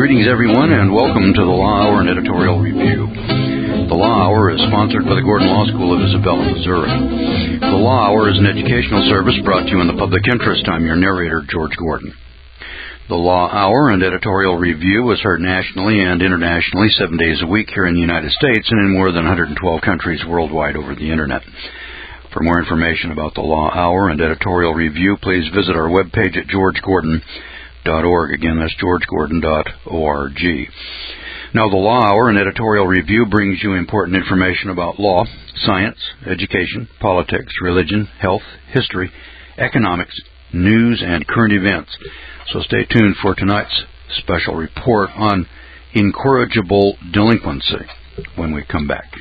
Greetings, everyone, and welcome to the Law Hour and Editorial Review. The Law Hour is sponsored by the Gordon Law School of Isabella, Missouri. The Law Hour is an educational service brought to you in the public interest. I'm your narrator, George Gordon. The Law Hour and Editorial Review is heard nationally and internationally 7 days a week here in the United States and in more than 112 countries worldwide over the Internet. For more information about the Law Hour and Editorial Review, please visit our webpage at georgegordon.org. Again, that's georgegordon.org. Now, the Law Hour and Editorial Review brings you important information about law, science, education, politics, religion, health, history, economics, news, and current events. So stay tuned for tonight's special report on incorrigible delinquency when we come back.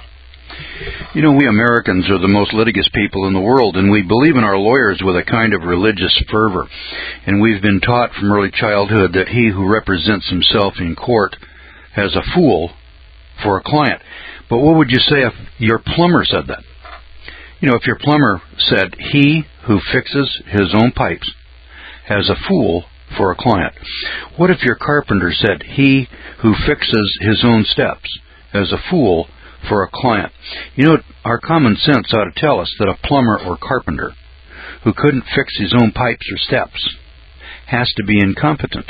You know, we Americans are the most litigious people in the world, and we believe in our lawyers with a kind of religious fervor. And we've been taught from early childhood that he who represents himself in court has a fool for a client. But what would you say if your plumber said that? You know, if your plumber said, he who fixes his own pipes has a fool for a client. What if your carpenter said, he who fixes his own steps has a fool for a client? You know, our common sense ought to tell us that a plumber or carpenter who couldn't fix his own pipes or steps has to be incompetent.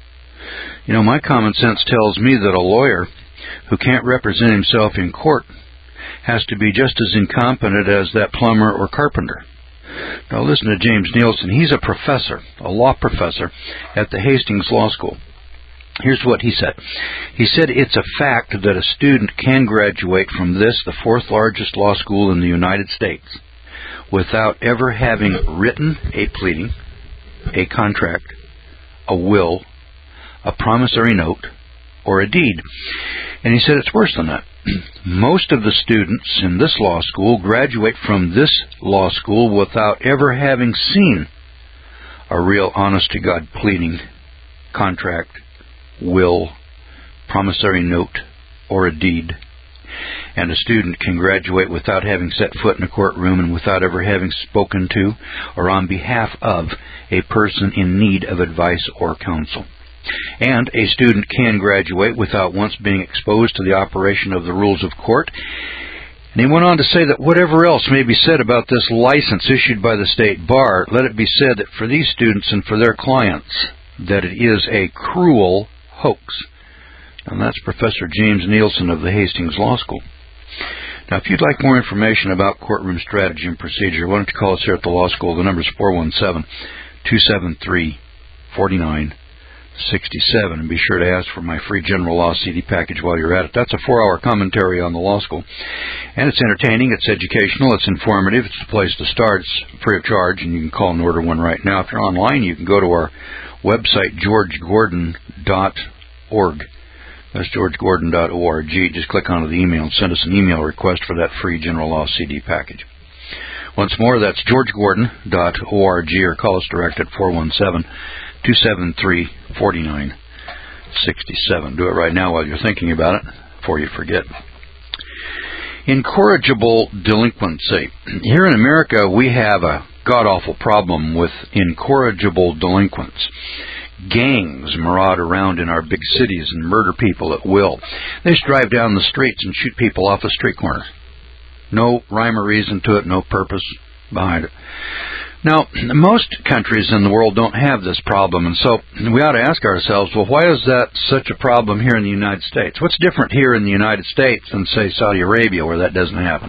You know, my common sense tells me that a lawyer who can't represent himself in court has to be just as incompetent as that plumber or carpenter. Now listen to James Nielsen. He's a professor, a law professor at the Hastings Law School. Here's what he said. He said, it's a fact that a student can graduate from this, the fourth largest law school in the United States, without ever having written a pleading, a contract, a will, a promissory note, or a deed. And he said it's worse than that. Most of the students in this law school graduate from this law school without ever having seen a real honest-to-God pleading, contract, will, promissory note, or a deed. And a student can graduate without having set foot in a courtroom and without ever having spoken to or on behalf of a person in need of advice or counsel. And a student can graduate without once being exposed to the operation of the rules of court. And he went on to say that whatever else may be said about this license issued by the state bar, let it be said that for these students and for their clients, that it is a cruel hoax. And that's Professor James Nielsen of the Hastings Law School. Now, if you'd like more information about courtroom strategy and procedure, why don't you call us here at the law school. The number is 417-273-4967. And be sure to ask for my free general law CD package while you're at it. That's a 4-hour commentary on the law school. And it's entertaining, it's educational, it's informative, it's the place to start. It's free of charge, and you can call and order one right now. If you're online, you can go to our website, georgegordon.org. That's georgegordon.org. Just click onto the email and send us an email request for that free general law CD package. Once more, that's georgegordon.org, or call us direct at 417-273-4967. Do it right now while you're thinking about it, before you forget. Incorrigible delinquency. Here in America, we have a god-awful problem with incorrigible delinquents. Gangs maraud around in our big cities and murder people at will. They just drive down the streets and shoot people off the street corners. No rhyme or reason to it, no purpose behind it. Now, most countries in the world don't have this problem, and so we ought to ask ourselves, well, why is that such a problem here in the United States? What's different here in the United States than, say, Saudi Arabia, where that doesn't happen?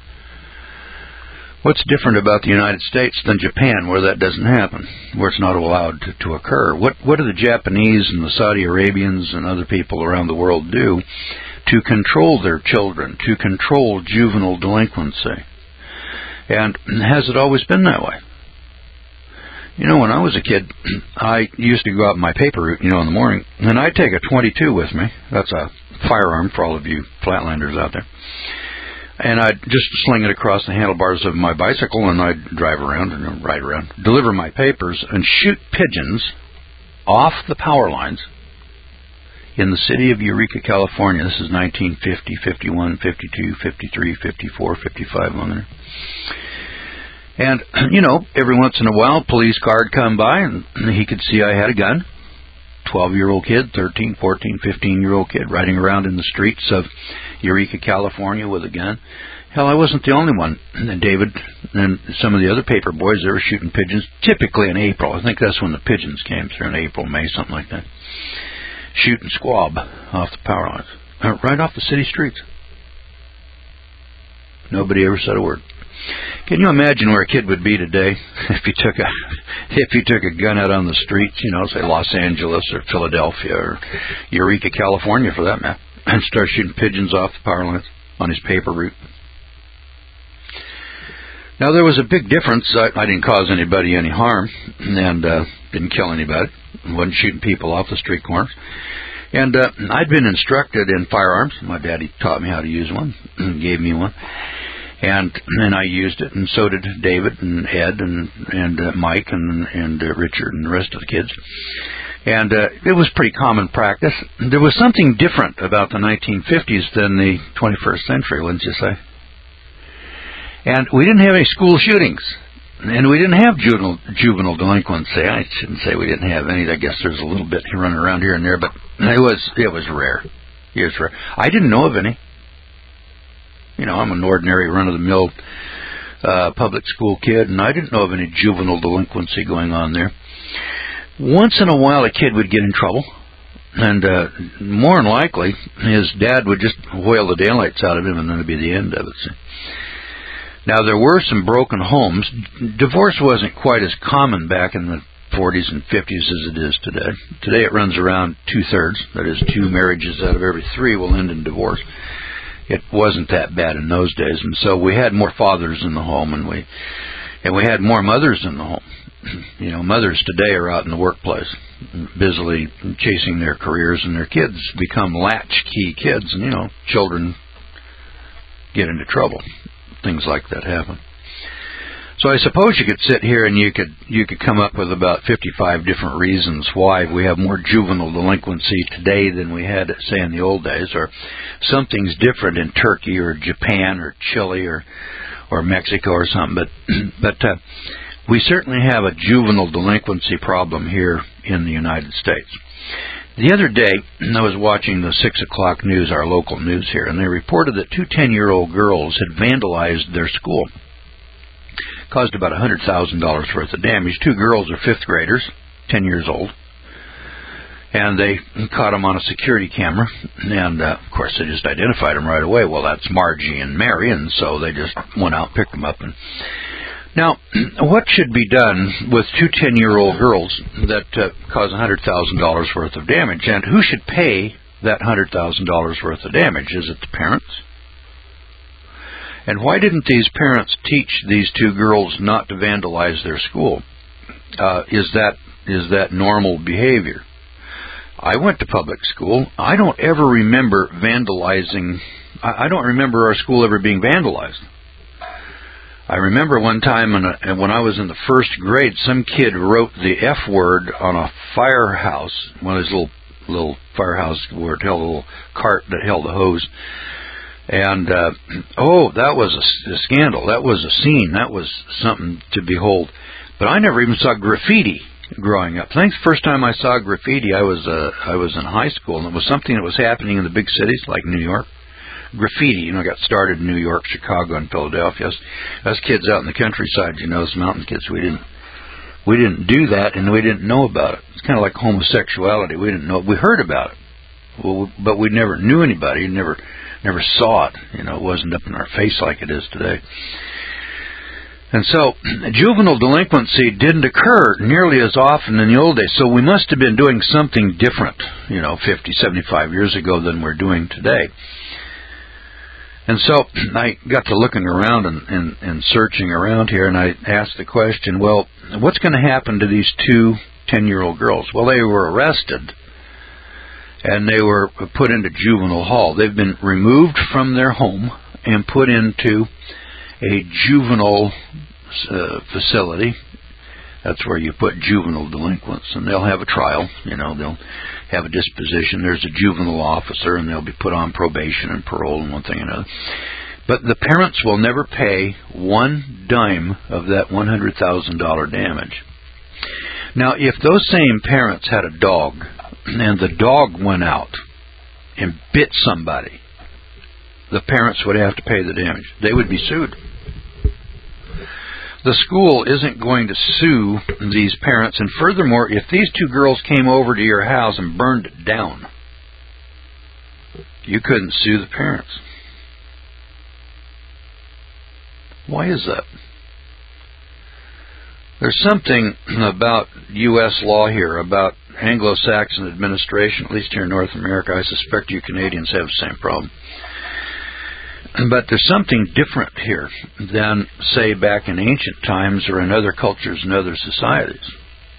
What's different about the United States than Japan, where that doesn't happen, where it's not allowed to occur? What do the Japanese and the Saudi Arabians and other people around the world do to control their children, to control juvenile delinquency? And has it always been that way? You know, when I was a kid, I used to go out on my paper route, in the morning, and I'd take a .22 with me. That's a firearm for all of you flatlanders out there. And I'd just sling it across the handlebars of my bicycle, and I'd drive around and ride around, deliver my papers, and shoot pigeons off the power lines in the city of Eureka, California. This is 1950, 51, 52, 53, 54, 55, along there. And, every once in a while, a police car would come by, and he could see I had a gun. 12-year-old kid, 13, 14, 15-year-old kid riding around in the streets of Eureka, California with a gun. Hell, I wasn't the only one. And David and some of the other paper boys, they were shooting pigeons, typically in April. I think that's when the pigeons came through, in April, May, something like that. Shooting squab off the power lines, right off the city streets. Nobody ever said a word. Can you imagine where a kid would be today if he took a gun out on the streets, say Los Angeles or Philadelphia or Eureka, California for that matter, and start shooting pigeons off the power lines on his paper route? Now, there was a big difference. I didn't cause anybody any harm and didn't kill anybody. Wasn't shooting people off the street corners. And I'd been instructed in firearms. My daddy taught me how to use one and gave me one. And I used it, and so did David and Ed and Mike and Richard and the rest of the kids. And it was pretty common practice. There was something different about the 1950s than the 21st century, wouldn't you say? And we didn't have any school shootings, and we didn't have juvenile delinquency. I shouldn't say we didn't have any. I guess there's a little bit running around here and there, but it was rare. It was rare. I didn't know of any. I'm an ordinary run-of-the-mill public school kid, and I didn't know of any juvenile delinquency going on there. Once in a while, a kid would get in trouble, and more than likely, his dad would just whale the daylights out of him, and then it'd be the end of it. So. Now, there were some broken homes. Divorce wasn't quite as common back in the 40s and 50s as it is today. Today it runs around 2/3. That is, 2 marriages out of every 3 will end in divorce. It wasn't that bad in those days, and so we had more fathers in the home, and we had more mothers in the home. Mothers today are out in the workplace, busily chasing their careers, and their kids become latchkey kids, and children get into trouble. Things like that happen. So I suppose you could sit here and you could come up with about 55 different reasons why we have more juvenile delinquency today than we had, say, in the old days, or something's different in Turkey or Japan or Chile or Mexico or something. But we certainly have a juvenile delinquency problem here in the United States. The other day, I was watching the 6 o'clock news, our local news here, and they reported that 2 10-year-old girls had vandalized their school. Caused about $100,000 worth of damage. 2 girls are 5th graders, 10 years old, and they caught them on a security camera, and of course they just identified them right away. Well, that's Margie and Mary, and so they just went out and picked them up. Now, what should be done with 2 10-year-old girls that cause $100,000 worth of damage, and who should pay that $100,000 worth of damage? Is it the parents? And why didn't these parents teach these 2 girls not to vandalize their school? Is that normal behavior? I went to public school. I don't ever remember vandalizing. I don't remember our school ever being vandalized. I remember one time when I was in the 1st grade, some kid wrote the F word on a firehouse, one of those little firehouse where it held a little cart that held a hose. And, that was a scandal. That was a scene. That was something to behold. But I never even saw graffiti growing up. I think the first time I saw graffiti, I was in high school, and it was something that was happening in the big cities like New York. Graffiti, got started in New York, Chicago, and Philadelphia. Us kids out in the countryside, us mountain kids, we didn't do that, and we didn't know about it. It's kind of like homosexuality. We didn't know. We heard about it, but we never knew anybody. Never saw it. It wasn't up in our face like it is today. And so juvenile delinquency didn't occur nearly as often in the old days. So we must have been doing something different, 50, 75 years ago than we're doing today. And so I got to looking around and searching around here, and I asked the question, well, what's going to happen to these 2 10-year-old girls? Well, they were arrested, and they were put into juvenile hall. They've been removed from their home and put into a juvenile facility. That's where you put juvenile delinquents, and they'll have a trial. They'll have a disposition. There's a juvenile officer, and they'll be put on probation and parole and one thing and another. But the parents will never pay 1 dime of that $100,000 damage. Now, if those same parents had a dog, and the dog went out and bit somebody, the parents would have to pay the damage. They would be sued. The school isn't going to sue these parents. And furthermore, if these two girls came over to your house and burned it down, you couldn't sue the parents. Why is that? There's something about U.S. law here, about Anglo-Saxon administration, at least here in North America. I suspect you Canadians have the same problem. But there's something different here than, say, back in ancient times or in other cultures and other societies.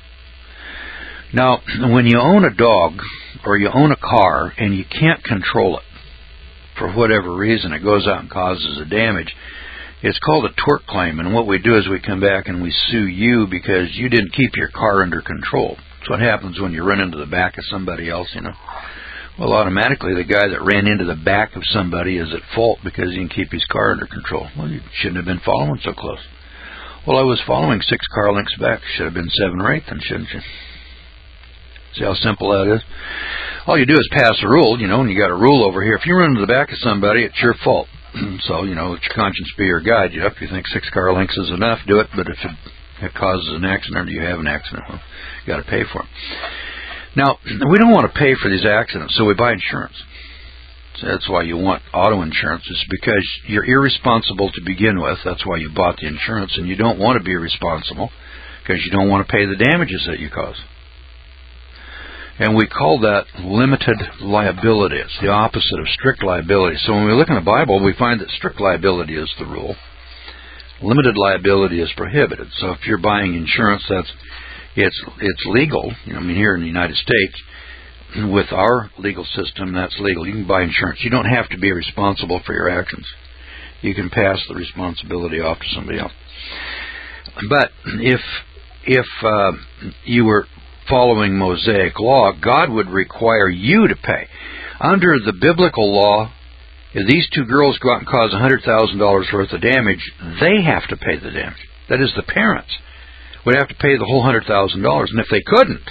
Now, when you own a dog or you own a car and you can't control it for whatever reason, it goes out and causes a damage, it's called a tort claim. And what we do is we come back and we sue you because you didn't keep your car under control. That's what happens when you run into the back of somebody else, you know. Well, automatically the guy that ran into the back of somebody is at fault because he didn't keep his car under control. Well, you shouldn't have been following so close. Well, I was following 6 car lengths back. Should have been 7 or 8 then, shouldn't you? See how simple that is? All you do is pass a rule, you know, and you got a rule over here. If you run into the back of somebody, it's your fault. So, you know, let your conscience be your guide. If you think 6 car lengths is enough, do it. But if it causes an accident or you have an accident, well, you got to pay for it. Now, we don't want to pay for these accidents, so we buy insurance. So that's why you want auto insurance. It's because you're irresponsible to begin with. That's why you bought the insurance, and you don't want to be responsible because you don't want to pay the damages that you cause. And we call that limited liability. It's the opposite of strict liability. So when we look in the Bible, we find that strict liability is the rule. Limited liability is prohibited. So if you're buying insurance, it's legal. You know, I mean, here in the United States, with our legal system, that's legal. You can buy insurance. You don't have to be responsible for your actions. You can pass the responsibility off to somebody else. But if you were following Mosaic law, God would require you to pay. Under the biblical law, if these 2 girls go out and cause $100,000 worth of damage, they have to pay the damage. That is, the parents would have to pay the whole $100,000. And if they couldn't,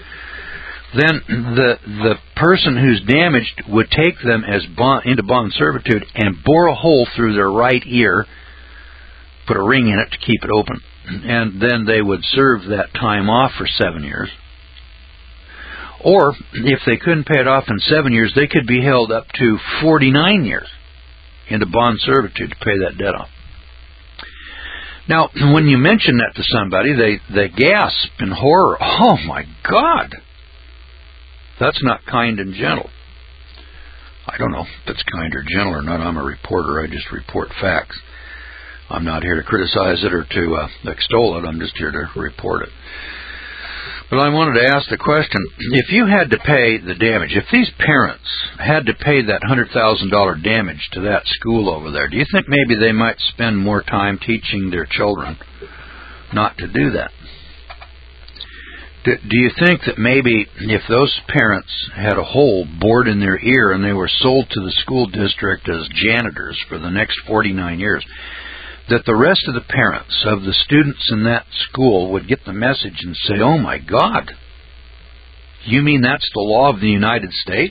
then the person who's damaged would take them as into bond servitude and bore a hole through their right ear, put a ring in it to keep it open, and then they would serve that time off for 7 years. Or, if they couldn't pay it off in 7 years, they could be held up to 49 years into bond servitude to pay that debt off. Now, when you mention that to somebody, they gasp in horror. Oh, my God! That's not kind and gentle. I don't know if it's kind or gentle or not. I'm a reporter. I just report facts. I'm not here to criticize it or to extol it. I'm just here to report it. But I wanted to ask the question, if you had to pay the damage, if these parents had to pay that $100,000 damage to that school over there, do you think maybe they might spend more time teaching their children not to do that? Do you think that maybe if those parents had a hole bored in their ear and they were sold to the school district as janitors for the next 49 years, that the rest of the parents of the students in that school would get the message and say, oh my God, you mean that's the law of the United States?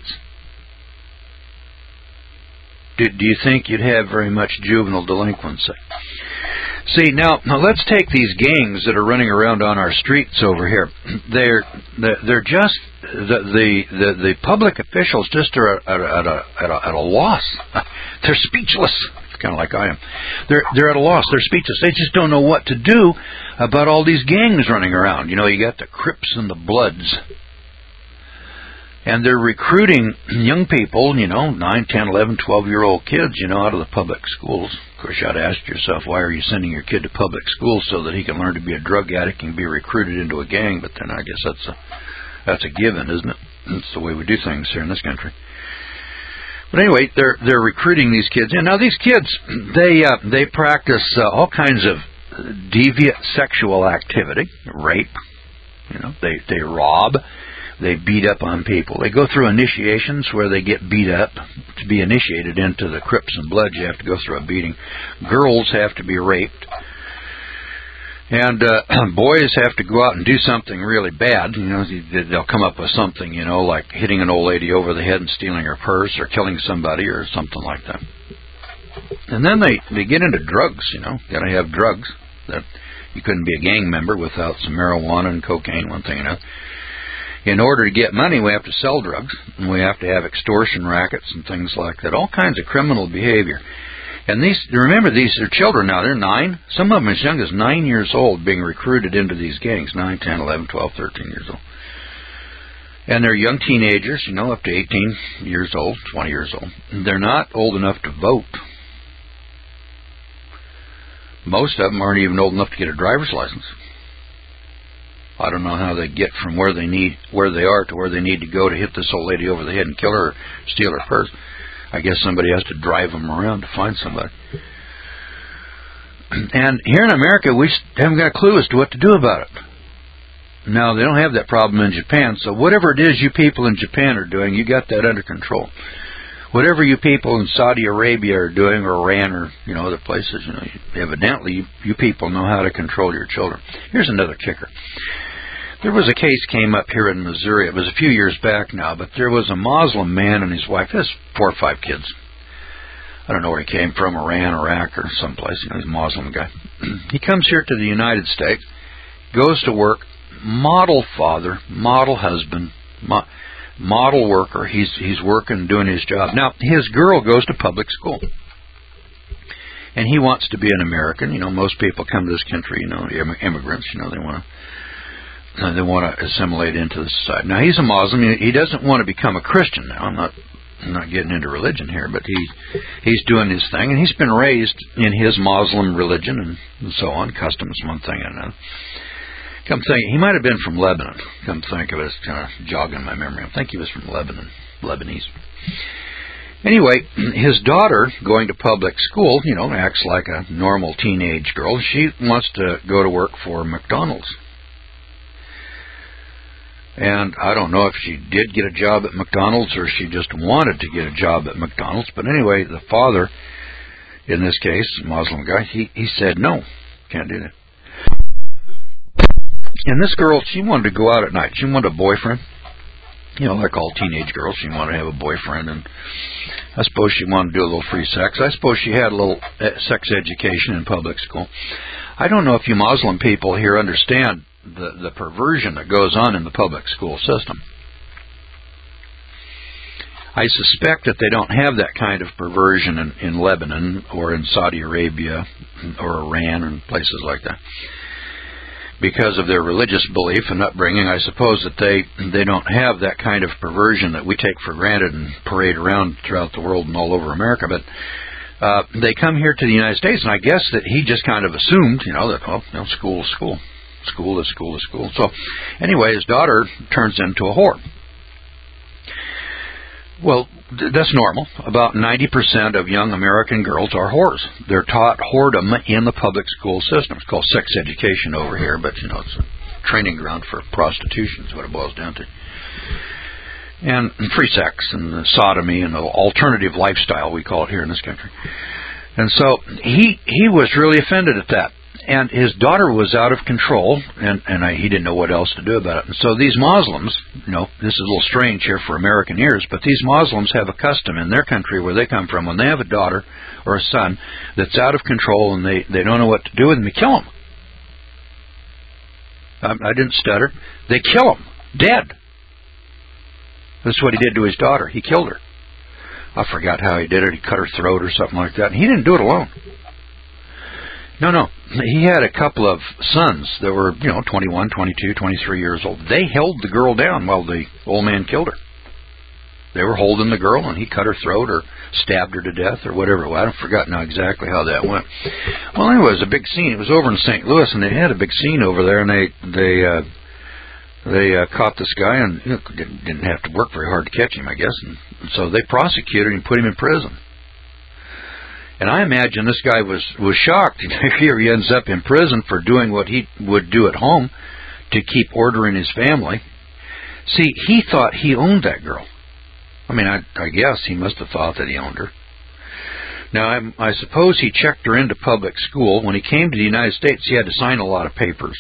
Do you think you'd have very much juvenile delinquency? See, now let's take these gangs that are running around on our streets over here. They're just the public officials just are at a loss. They're speechless. Kind of like I am. They're at a loss. They're speechless. They just don't know what to do about all these gangs running around. You know, you got the Crips and the Bloods. And they're recruiting young people, you know, 9, 10, 11, 12-year-old kids, you know, out of the public schools. Of course, you ought to ask yourself, why are you sending your kid to public schools so that he can learn to be a drug addict and be recruited into a gang? But then I guess that's a given, isn't it? That's the way we do things here in this country. But anyway, they're recruiting these kids. And now these kids, they practice all kinds of deviant sexual activity, rape. You know, they rob, they beat up on people. They go through initiations where they get beat up. To be initiated into the Crips and Bloods, you have to go through a beating. Girls have to be raped. And boys have to go out and do something really bad. They'll come up with something, like hitting an old lady over the head and stealing her purse or killing somebody or something like that. And then they get into drugs, Got to have drugs. That you couldn't be a gang member without some marijuana and cocaine, one thing or another. In order to get money, we have to sell drugs, and we have to have extortion rackets and things like that, all kinds of criminal behavior. And remember, these are children now. They're 9. Some of them as young as 9 years old being recruited into these gangs, 9, 10, 11, 12, 13 years old. And they're young teenagers, up to 18 years old, 20 years old. They're not old enough to vote. Most of them aren't even old enough to get a driver's license. I don't know how they get from where they are to where they need to go to hit this old lady over the head and kill her or steal her purse. I guess somebody has to drive them around to find somebody. And here in America, we haven't got a clue as to what to do about it. Now, they don't have that problem in Japan, so whatever it is you people in Japan are doing, you got that under control. Whatever you people in Saudi Arabia are doing, or Iran, or other places, evidently you people know how to control your children. Here's another kicker. There was a case came up here in Missouri. It was a few years back now, but there was a Muslim man and his wife. He has 4 or 5 kids. I don't know where he came from, Iran, Iraq, or someplace. He's a Muslim guy. He comes here to the United States, goes to work, model father, model husband, model worker. He's working, doing his job. Now, his girl goes to public school. And he wants to be an American. Most people come to this country, immigrants, they want to assimilate into the society. Now, he's a Muslim. He doesn't want to become a Christian now. I'm not getting into religion here, but he's doing his thing, and he's been raised in his Muslim religion and so on, customs, one thing and another. Come think, he might have been from Lebanon. Come think of it, it's kind of jogging my memory. I think he was from Lebanon, Lebanese. Anyway, his daughter, going to public school, acts like a normal teenage girl. She wants to go to work for McDonald's. And I don't know if she did get a job at McDonald's or she just wanted to get a job at McDonald's. But anyway, the father, in this case, Muslim guy, he said, no, can't do that. And this girl, she wanted to go out at night. She wanted a boyfriend. Like all teenage girls, she wanted to have a boyfriend. And I suppose she wanted to do a little free sex. I suppose she had a little sex education in public school. I don't know if you Muslim people here understand the perversion that goes on in the public school system. I suspect that they don't have that kind of perversion in Lebanon or in Saudi Arabia or Iran and places like that. Because of their religious belief and upbringing, I suppose that they don't have that kind of perversion that we take for granted and parade around throughout the world and all over America. But they come here to the United States, and I guess that he just kind of assumed, that school is school. School is school is school. So, anyway, his daughter turns into a whore. Well, that's normal. About 90% of young American girls are whores. They're taught whoredom in the public school system. It's called sex education over here, but, it's a training ground for prostitution is what it boils down to. And free sex and sodomy and the alternative lifestyle, we call it here in this country. And so he was really offended at that. And his daughter was out of control, and he didn't know what else to do about it. And so these Muslims, this is a little strange here for American ears, but these Muslims have a custom in their country where they come from. When they have a daughter or a son that's out of control and they don't know what to do with them, they kill them. I didn't stutter. They kill them, dead. That's what he did to his daughter. He killed her. I forgot how he did it. He cut her throat or something like that. And he didn't do it alone. No. He had a couple of sons that were, 21, 22, 23 years old. They held the girl down while the old man killed her. They were holding the girl, and he cut her throat or stabbed her to death or whatever. Well, I don't forgot now exactly how that went. Well, anyway, it was a big scene. It was over in St. Louis, and they had a big scene over there, and they caught this guy, and didn't have to work very hard to catch him, I guess. And so they prosecuted him and put him in prison. And I imagine this guy was shocked. Here he ends up in prison for doing what he would do at home to keep order in his family. See, he thought he owned that girl. I mean, I guess he must have thought that he owned her. Now, I suppose he checked her into public school. When he came to the United States, he had to sign a lot of papers.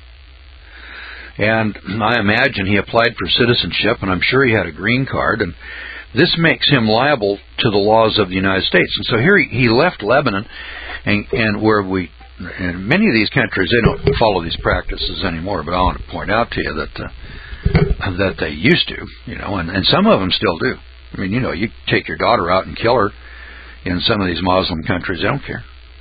And I imagine he applied for citizenship, and I'm sure he had a green card, and this makes him liable to the laws of the United States. And so here he left Lebanon, and where in many of these countries, they don't follow these practices anymore, but I want to point out to you that they used to, and some of them still do. I mean, you take your daughter out and kill her in some of these Muslim countries, they don't care.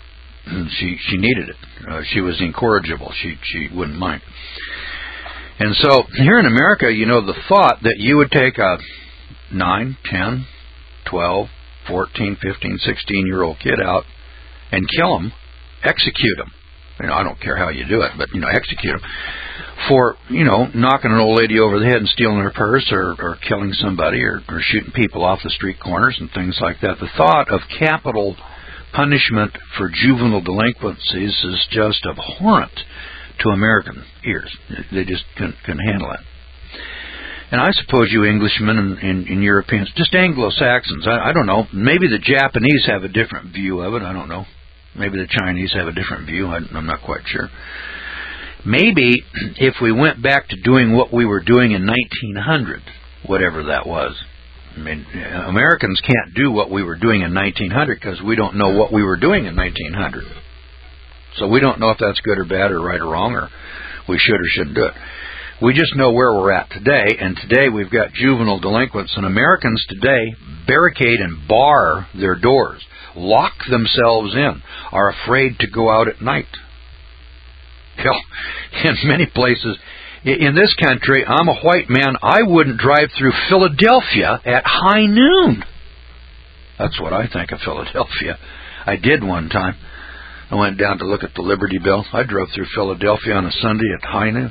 She needed it. She was incorrigible. She wouldn't mind. And so here in America, the thought that you would take a 9, 10, 12, 14, 15, 16-year-old kid out and kill him, execute him. I don't care how you do it, but, execute him for, knocking an old lady over the head and stealing her purse or killing somebody or shooting people off the street corners and things like that. The thought of capital punishment for juvenile delinquencies is just abhorrent to American ears. They just couldn't handle it. And I suppose you Englishmen and Europeans, just Anglo-Saxons, I don't know, maybe the Japanese have a different view of it, I don't know. Maybe the Chinese have a different view, I'm not quite sure. Maybe if we went back to doing what we were doing in 1900, whatever that was. I mean, Americans can't do what we were doing in 1900 because we don't know what we were doing in 1900. So we don't know if that's good or bad or right or wrong or we should or shouldn't do it. We just know where we're at today, and today we've got juvenile delinquents, and Americans today barricade and bar their doors, lock themselves in, are afraid to go out at night. Hell, in many places, in this country, I'm a white man, I wouldn't drive through Philadelphia at high noon. That's what I think of Philadelphia. I did one time. I went down to look at the Liberty Bell. I drove through Philadelphia on a Sunday at high noon.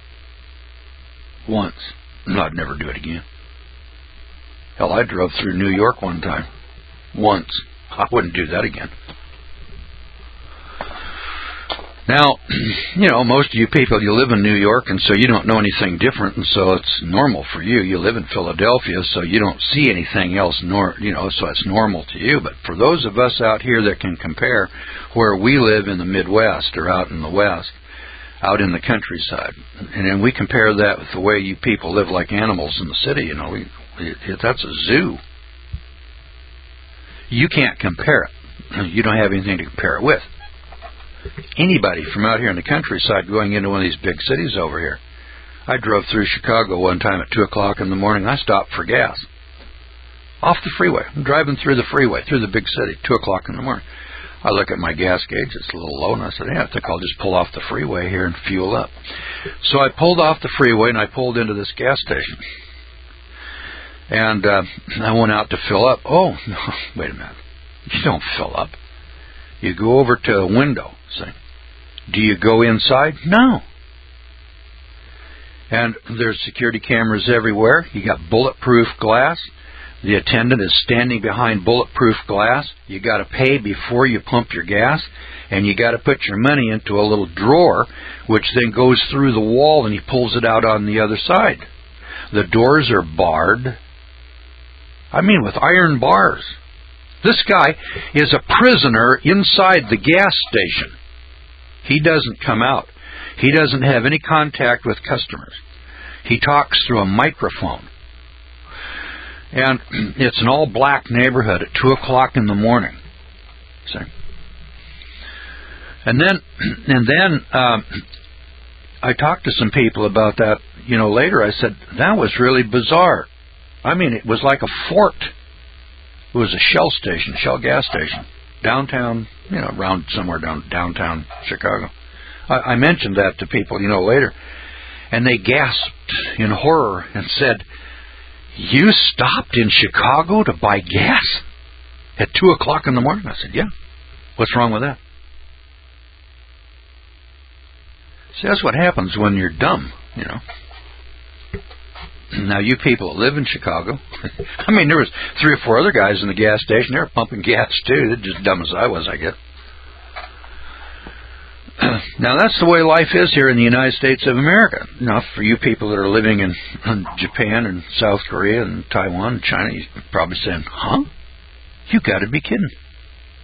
Once. I'd never do it again. Hell, I drove through New York one time. Once. I wouldn't do that again. Now, most of you people, you live in New York, and so you don't know anything different, and so it's normal for you. You live in Philadelphia, so you don't see anything else, so it's normal to you. But for those of us out here that can compare where we live in the Midwest or out in the West, out in the countryside, and then we compare that with the way you people live like animals in the city, that's a zoo. You can't compare it. You don't have anything to compare it with. Anybody from out here in the countryside going into one of these big cities over here. I drove through Chicago one time at 2 o'clock in the morning. I stopped for gas. Off the freeway. I'm driving through the freeway, through the big city, 2 o'clock in the morning. I look at my gas gauge. It's a little low, and I said, I think I'll just pull off the freeway here and fuel up. So I pulled off the freeway, and I pulled into this gas station. And I went out to fill up. Oh, no, wait a minute. You don't fill up. You go over to a window. Say, do you go inside? No. And there's security cameras everywhere. You got bulletproof glass. The attendant is standing behind bulletproof glass. You got to pay before you pump your gas, and you got to put your money into a little drawer, which then goes through the wall, and he pulls it out on the other side. The doors are barred. I mean, with iron bars. This guy is a prisoner inside the gas station. He doesn't come out. He doesn't have any contact with customers. He talks through a microphone. And it's an all-black neighborhood at 2 o'clock in the morning. See? And then I talked to some people about that, later. I said, that was really bizarre. I mean, it was like a fort. It was a Shell gas station, downtown, around somewhere downtown Chicago. I mentioned that to people, later. And they gasped in horror and said, you stopped in Chicago to buy gas at 2 o'clock in the morning? I said, yeah. What's wrong with that? See, that's what happens when you're dumb, Now, you people that live in Chicago, I mean, there was 3 or 4 other guys in the gas station. They were pumping gas, too. They're just dumb as I was, I guess. Now, that's the way life is here in the United States of America. Now, for you people that are living in Japan and South Korea and Taiwan and China, you're probably saying, huh? You got to be kidding.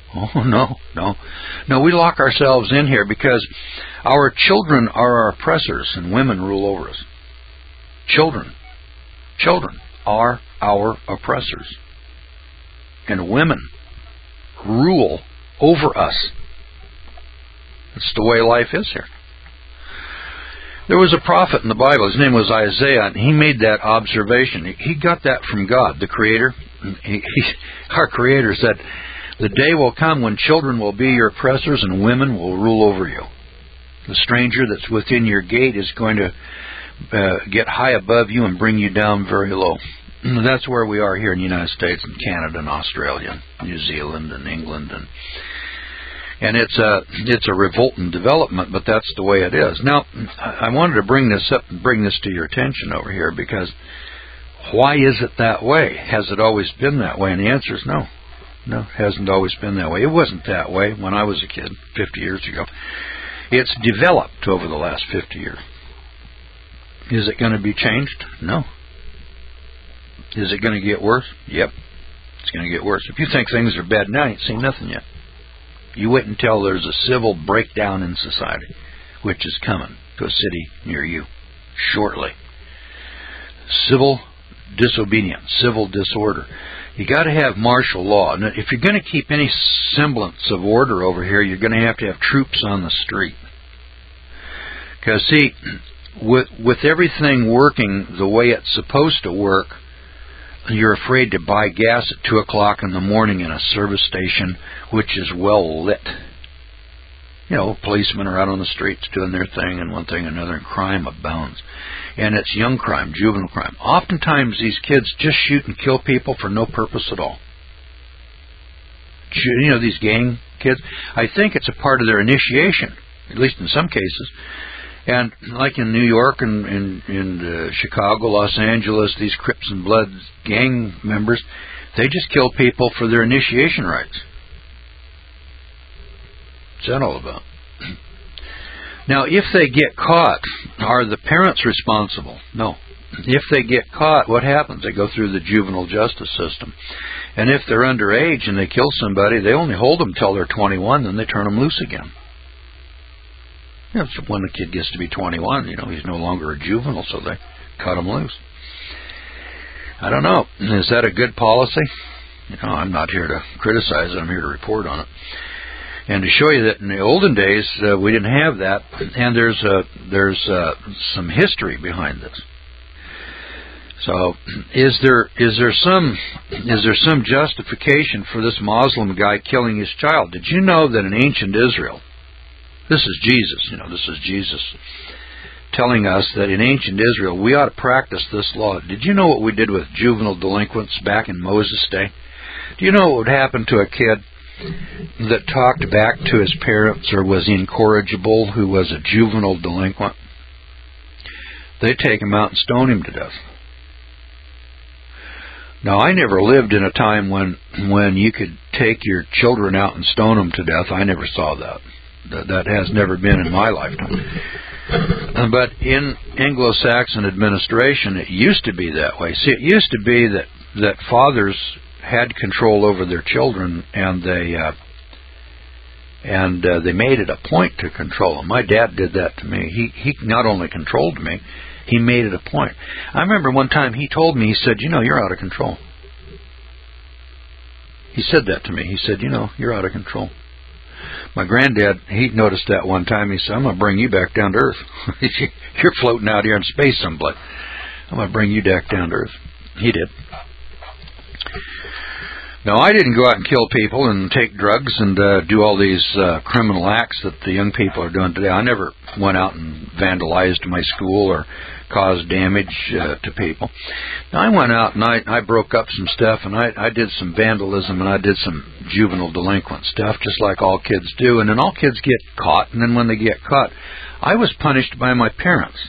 Oh, no. We lock ourselves in here because our children are our oppressors and women rule over us. Children are our oppressors. And women rule over us. That's the way life is here. There was a prophet in the Bible. His name was Isaiah, and he made that observation. He got that from God, the Creator. Our Creator said, the day will come when children will be your oppressors and women will rule over you. The stranger that's within your gate is going to get high above you and bring you down very low. And that's where we are here in the United States and Canada and Australia and New Zealand and England. And it's a revolting development, but that's the way it is. Now, I wanted to bring this up and bring this to your attention over here because why is it that way? Has it always been that way? And the answer is no. No, it hasn't always been that way. It wasn't that way when I was a kid 50 years ago. It's developed over the last 50 years. Is it going to be changed? No. Is it going to get worse? Yep. It's going to get worse. If you think things are bad now, you ain't seen nothing yet. You wait until there's a civil breakdown in society, which is coming to a city near you shortly. Civil disobedience, civil disorder. You got to have martial law. And if you're going to keep any semblance of order over here, you're going to have troops on the street. Because, see, with everything working the way it's supposed to work, you're afraid to buy gas at 2 o'clock in the morning in a service station which is well lit. You know, policemen are out on the streets doing their thing and one thing and another, and crime abounds. And it's young crime, juvenile crime. Oftentimes these kids just shoot and kill people for no purpose at all. You know, these gang kids, I think it's a part of their initiation, at least in some cases. And like in New York and in Chicago, Los Angeles, these Crips and Bloods gang members, they just kill people for their initiation rites. What's that all about? Now, if they get caught, are the parents responsible? No. If they get caught, what happens? They go through the juvenile justice system. And if they're underage and they kill somebody, they only hold them till they're 21, then they turn them loose again. You know, so when the kid gets to be 21, you know, he's no longer a juvenile, so they cut him loose. I don't know. Is that a good policy? You know, I'm not here to criticize it. I'm here to report on it. And to show you that in the olden days, we didn't have that, and there's some history behind this. So, is there some justification for this Muslim guy killing his child? Did you know that in ancient Israel, this is Jesus, this is Jesus telling us that in ancient Israel we ought to practice this law. Did you know what we did with juvenile delinquents back in Moses' day? Do you know what would happen to a kid that talked back to his parents or was incorrigible, who was a juvenile delinquent? They'd take him out and stone him to death. Now, I never lived in a time when you could take your children out and stone them to death. I never saw that. That has never been in my lifetime. But in Anglo-Saxon administration, it used to be that way. See, it used to be that fathers had control over their children, and they made it a point to control them. My dad did that to me. He not only controlled me, he made it a point. I remember one time he told me, he said, you're out of control. He said that to me. He said, you're out of control. My granddad, he noticed that one time. He said, I'm going to bring you back down to earth. You're floating out here in space someplace. I'm going to bring you back down to earth. He did. Now, I didn't go out and kill people and take drugs and do all these criminal acts that the young people are doing today. I never went out and vandalized my school or caused damage to people. Now, I went out and I broke up some stuff, and I did some vandalism, and I did some juvenile delinquent stuff, just like all kids do. And then all kids get caught, and then when they get caught, I was punished by my parents.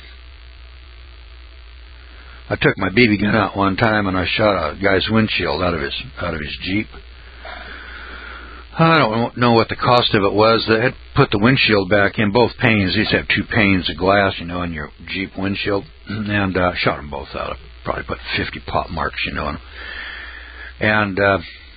I took my BB gun out one time and I shot a guy's windshield out of his Jeep. I don't know what the cost of it was. They had put the windshield back in, both panes. These have two panes of glass, in your Jeep windshield, and shot them both out. I probably put 50 pop marks, on them. And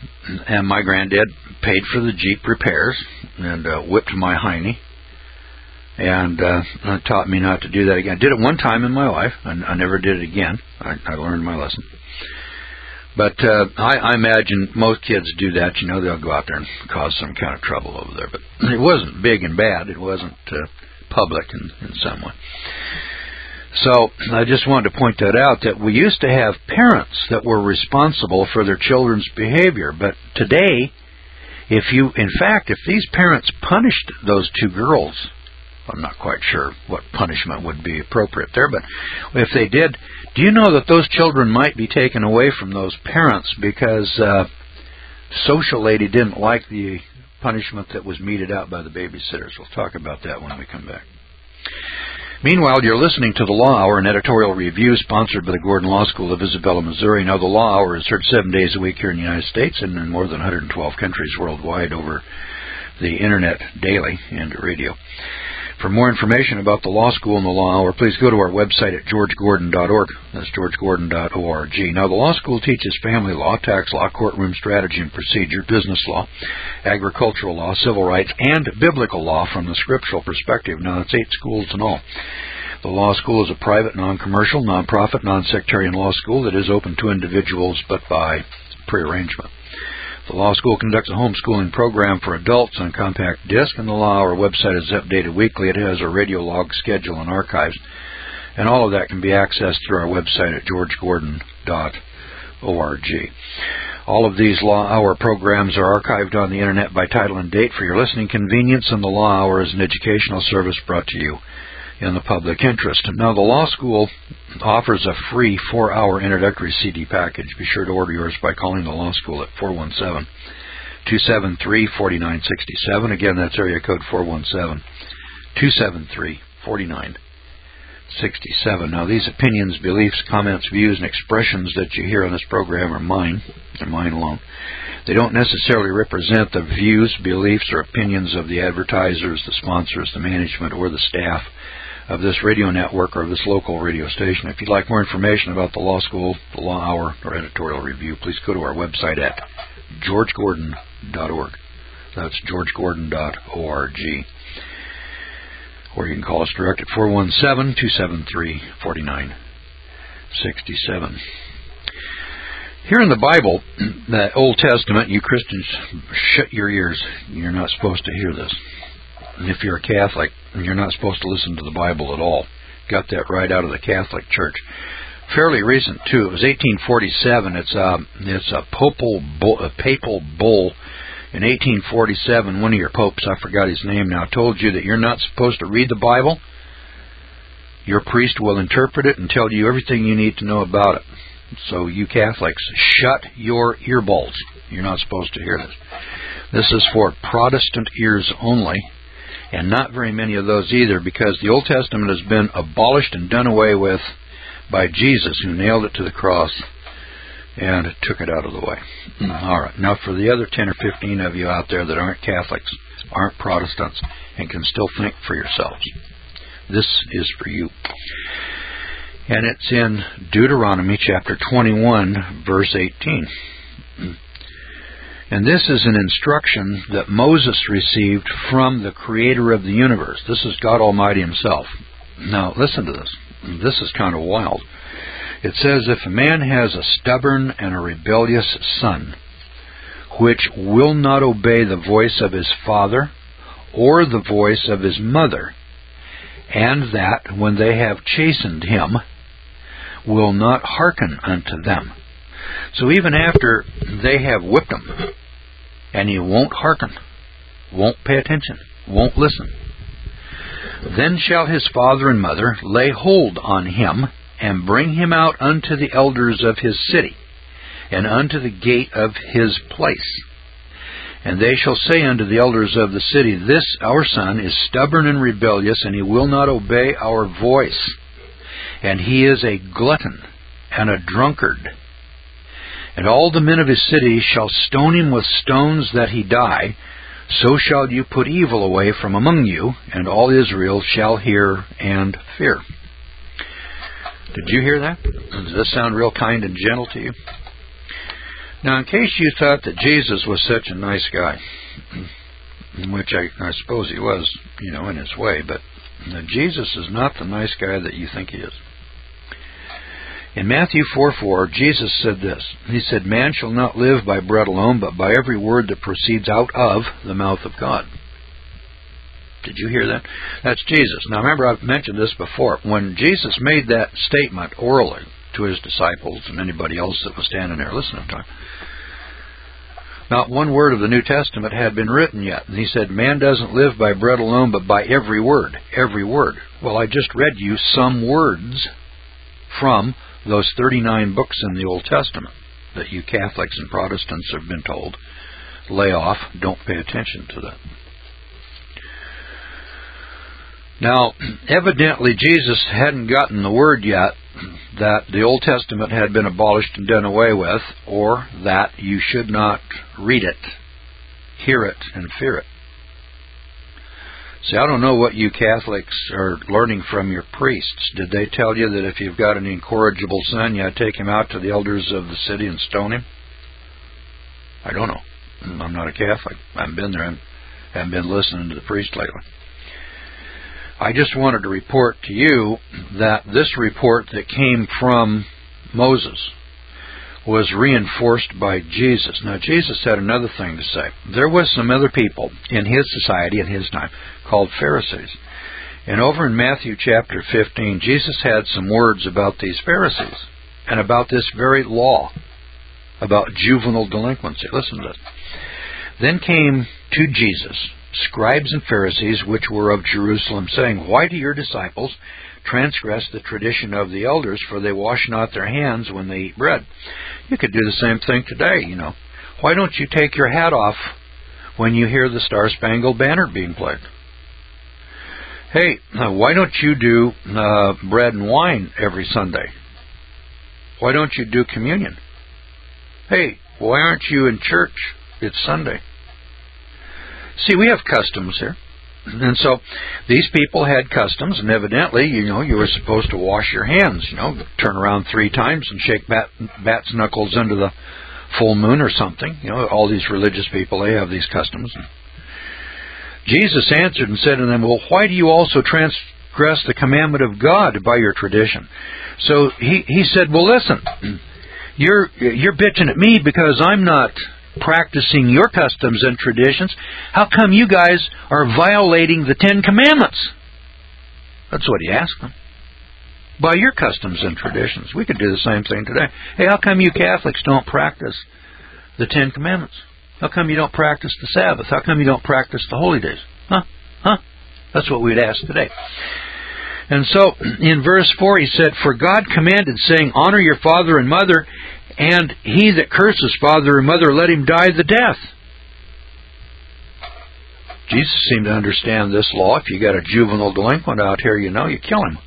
and my granddad paid for the Jeep repairs and whipped my hiney and taught me not to do that again. I did it one time in my life, and I never did it again. I learned my lesson. But I imagine most kids do that. You know, they'll go out there and cause some kind of trouble over there. But it wasn't big and bad. It wasn't public in some way. So I just wanted to point that out, that we used to have parents that were responsible for their children's behavior. But today, if these parents punished those two girls, I'm not quite sure what punishment would be appropriate there, but if they did, do you know that those children might be taken away from those parents because social lady didn't like the punishment that was meted out by the babysitters? We'll talk about that when we come back. Meanwhile, you're listening to the Law Hour, an editorial review sponsored by the Gordon Law School of Isabella, Missouri. Now, the Law Hour is heard 7 days a week here in the United States and in more than 112 countries worldwide over the Internet daily and radio. For more information about the Law School and the Law Hour, please go to our website at georgegordon.org. That's georgegordon.org. Now, the Law School teaches family law, tax law, courtroom strategy and procedure, business law, agricultural law, civil rights, and biblical law from the scriptural perspective. Now, it's 8 schools in all. The Law School is a private, non-commercial, non-profit, non-sectarian law school that is open to individuals but by prearrangement. The Law School conducts a homeschooling program for adults on compact disc, and the Law Hour website is updated weekly. It has a radio log schedule and archives, and all of that can be accessed through our website at georgegordon.org. All of these Law Hour programs are archived on the Internet by title and date for your listening convenience, and the Law Hour is an educational service brought to you in the public interest. Now, the Law School offers a free 4-hour introductory CD package. Be sure to order yours by calling the Law School at 417-273-4967. Again, that's area code 417-273-4967. Now, these opinions, beliefs, comments, views, and expressions that you hear on this program are mine. They're mine alone. They don't necessarily represent the views, beliefs, or opinions of the advertisers, the sponsors, the management, or the staff of this radio network or this local radio station. If you'd like more information about the Law School, the Law Hour, or editorial review, please go to our website at georgegordon.org. That's georgegordon.org. Or you can call us direct at 417-273-4967. Here in the Bible, the Old Testament, you Christians, shut your ears. You're not supposed to hear this. And if you're a Catholic, you're not supposed to listen to the Bible at all. Got that right out of the Catholic Church. Fairly recent, too. It was 1847. It's a papal bull. In 1847, one of your popes, I forgot his name now, told you that you're not supposed to read the Bible. Your priest will interpret it and tell you everything you need to know about it. So you Catholics, shut your earballs. You're not supposed to hear this. This is for Protestant ears only, and not very many of those either, because the Old Testament has been abolished and done away with by Jesus, who nailed it to the cross and took it out of the way. All right. Now, for the other 10 or 15 of you out there that aren't Catholics, aren't Protestants, and can still think for yourselves, this is for you. And it's in Deuteronomy chapter 21, verse 18. And this is an instruction that Moses received from the Creator of the universe. This is God Almighty Himself. Now, listen to this. This is kind of wild. It says, if a man has a stubborn and a rebellious son, which will not obey the voice of his father or the voice of his mother, and that, when they have chastened him, will not hearken unto them. So even after they have whipped him, and he won't hearken, won't pay attention, won't listen, then shall his father and mother lay hold on him, and bring him out unto the elders of his city, and unto the gate of his place. And they shall say unto the elders of the city, this our son is stubborn and rebellious, and he will not obey our voice. And he is a glutton and a drunkard. And all the men of his city shall stone him with stones that he die. So shall you put evil away from among you, and all Israel shall hear and fear. Did you hear that? Does this sound real kind and gentle to you? Now, in case you thought that Jesus was such a nice guy, which I suppose he was, in his way, but Jesus is not the nice guy that you think he is. In Matthew 4:4, Jesus said this. He said, "Man shall not live by bread alone, but by every word that proceeds out of the mouth of God." Did you hear that? That's Jesus. Now remember, I've mentioned this before. When Jesus made that statement orally to his disciples and anybody else that was standing there listening to him, not one word of the New Testament had been written yet. And he said, "Man doesn't live by bread alone, but by every word." Every word. Well, I just read you some words from those 39 books in the Old Testament that you Catholics and Protestants have been told, lay off, don't pay attention to that. Now, evidently Jesus hadn't gotten the word yet that the Old Testament had been abolished and done away with, or that you should not read it, hear it, and fear it. See, I don't know what you Catholics are learning from your priests. Did they tell you that if you've got an incorrigible sin, you take him out to the elders of the city and stone him? I don't know. I'm not a Catholic. I haven't been there. I haven't been listening to the priest lately. I just wanted to report to you that this report that came from Moses was reinforced by Jesus. Now, Jesus had another thing to say. There was some other people in his society in his time called Pharisees. And over in Matthew chapter 15, Jesus had some words about these Pharisees and about this very law about juvenile delinquency. Listen to this. Then came to Jesus scribes and Pharisees which were of Jerusalem, saying, "Why do your disciples transgress the tradition of the elders, for they wash not their hands when they eat bread?" You could do the same thing today, Why don't you take your hat off when you hear the Star-Spangled Banner being played? Hey, why don't you do bread and wine every Sunday? Why don't you do communion? Hey, why aren't you in church? It's Sunday. See, we have customs here. And so these people had customs, and evidently, you were supposed to wash your hands, turn around 3 times and shake bat's knuckles under the full moon or something. All these religious people, they have these customs. Jesus answered and said to them, "Well, why do you also transgress the commandment of God by your tradition?" So he said, "Well, listen, you're bitching at me because I'm not practicing your customs and traditions. How come you guys are violating the 10 Commandments?" That's what he asked them. By your customs and traditions. We could do the same thing today. Hey, how come you Catholics don't practice the 10 Commandments? How come you don't practice the Sabbath? How come you don't practice the holy days? Huh? That's what we'd ask today. And so, in verse 4, he said, "For God commanded, saying, Honor your father and mother, and he that curses father or mother, let him die the death." Jesus seemed to understand this law. If you got a juvenile delinquent out here, you kill him.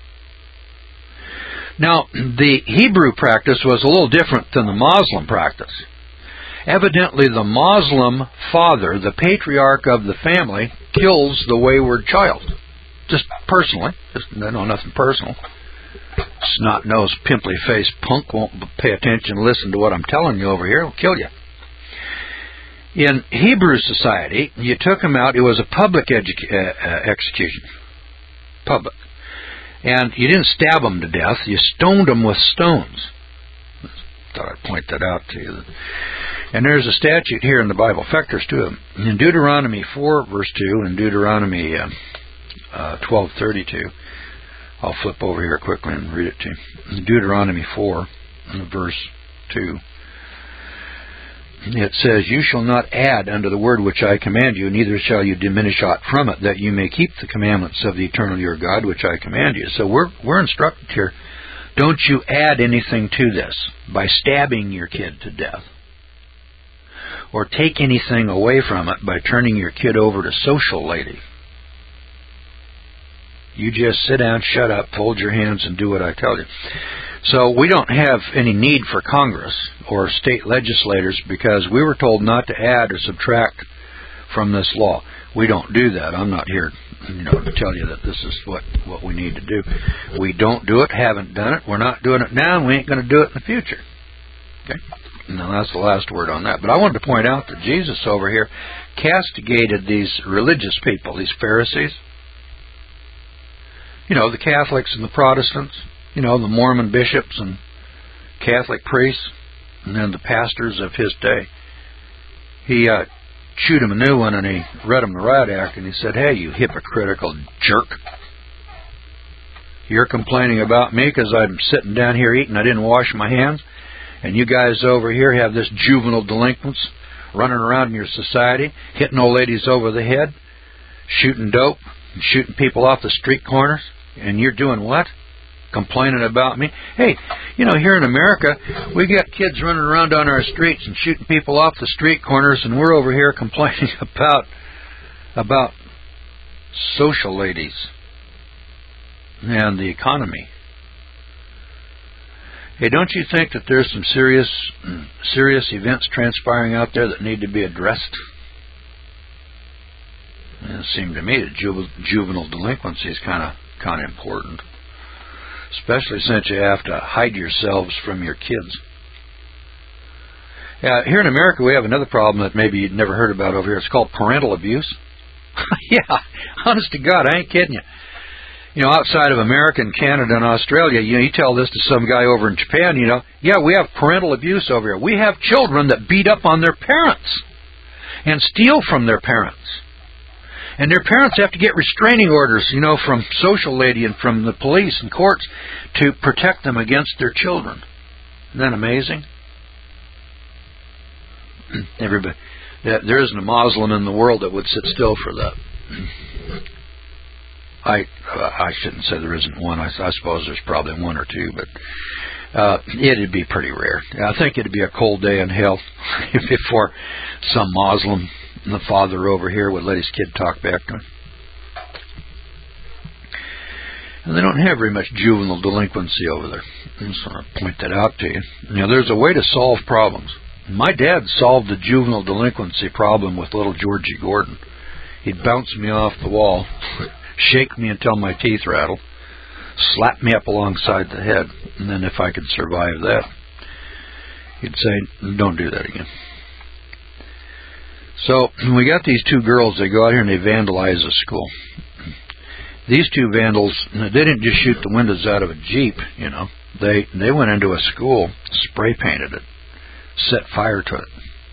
Now, the Hebrew practice was a little different than the Muslim practice. Evidently, the Muslim father, the patriarch of the family, kills the wayward child. Just personally. Nothing personal. Snot-nosed, pimply-faced punk won't pay attention and listen to what I'm telling you over here. It'll kill you. In Hebrew society, you took him out. It was a public execution. Public. And you didn't stab him to death. You stoned him with stones. Thought I'd point that out to you. And there's a statute here in the Bible. In fact, there's 2 of them. In Deuteronomy 4, verse 2, and Deuteronomy 12:32. I'll flip over here quickly and read it to you. Deuteronomy 4, verse 2. It says, "You shall not add unto the word which I command you, neither shall you diminish aught from it, that you may keep the commandments of the eternal your God, which I command you." So we're instructed here, don't you add anything to this by stabbing your kid to death, or take anything away from it by turning your kid over to social lady. You just sit down, shut up, fold your hands, and do what I tell you. So we don't have any need for Congress or state legislators because we were told not to add or subtract from this law. We don't do that. I'm not here to tell you that this is what we need to do. We don't do it, haven't done it, we're not doing it now, and we ain't going to do it in the future. Okay? No, that's the last word on that. But I wanted to point out that Jesus over here castigated these religious people, these Pharisees. You know, the Catholics and the Protestants. You know, the Mormon bishops and Catholic priests. And then the pastors of his day. He chewed him a new one and he read him the riot act and he said, "Hey, you hypocritical jerk. You're complaining about me because I'm sitting down here eating. I didn't wash my hands. And you guys over here have this juvenile delinquents running around in your society, hitting old ladies over the head, shooting dope, and shooting people off the street corners. And you're doing what? Complaining about me? Hey, you know, here in America, we got kids running around on our streets and shooting people off the street corners, and we're over here complaining about social ladies and the economy. Hey, don't you think that there's some serious events transpiring out there that need to be addressed? And it seemed to me that juvenile delinquency is kind of important, especially since you have to hide yourselves from your kids. Here in America, we have another problem that maybe you'd never heard about over here. It's called parental abuse. Yeah, honest to God, I ain't kidding you. You know, outside of America and Canada and Australia, you tell this to some guy over in Japan, yeah, we have parental abuse over here. We have children that beat up on their parents and steal from their parents. And their parents have to get restraining orders, from social lady and from the police and courts to protect them against their children. Isn't that amazing? Everybody, there isn't a Muslim in the world that would sit still for that. I shouldn't say there isn't one. I suppose there's probably one or two, but it'd be pretty rare. I think it'd be a cold day in hell before some Muslim, the father over here, would let his kid talk back to him. And they don't have very much juvenile delinquency over there. I just want to point that out to you. There's a way to solve problems. My dad solved the juvenile delinquency problem with little Georgie Gordon. He'd bounce me off the wall, shake me until my teeth rattled, slap me up alongside the head, and then if I could survive that, he'd say, "Don't do that again." So we got these two girls. They go out here and they vandalize a school. These two vandals, they didn't just shoot the windows out of a Jeep, They went into a school, spray painted it, set fire to it.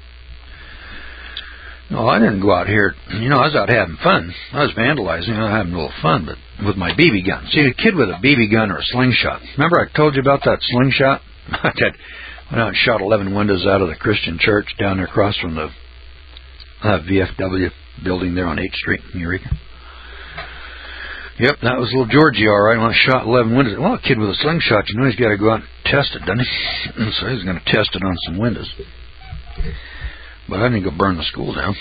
No, I didn't go out here. I was out having fun. I was vandalizing. I was having a little fun, but with my BB gun. See, a kid with a BB gun or a slingshot. Remember I told you about that slingshot? I went out and shot 11 windows out of the Christian church down there across from the VFW building there on 8th Street in Eureka. Yep, that was little Georgie, all right. When I shot 11 windows. Well, a kid with a slingshot, he's got to go out and test it, doesn't he? And so he's going to test it on some windows. But I didn't go burn the school down.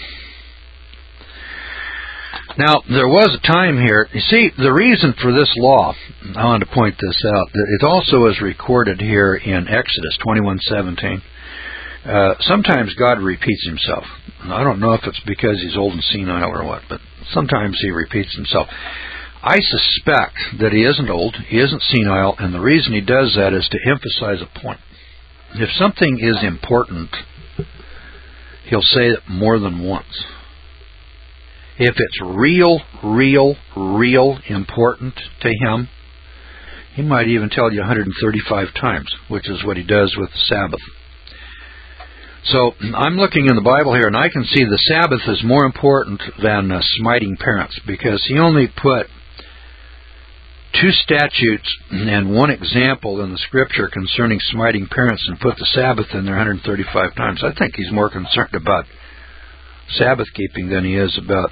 Now, there was a time here. You see, the reason for this law, I wanted to point this out, that it also is recorded here in Exodus 21:17. Sometimes God repeats himself. I don't know if it's because he's old and senile or what, but sometimes he repeats himself. I suspect that he isn't old, he isn't senile, and the reason he does that is to emphasize a point. If something is important, he'll say it more than once. If it's real important to him, he might even tell you 135 times, which is what he does with the Sabbath. So I'm looking in the Bible here, and I can see the Sabbath is more important than smiting parents, because he only put 2 statutes and 1 example in the Scripture concerning smiting parents and put the Sabbath in there 135 times. I think he's more concerned about Sabbath keeping than he is about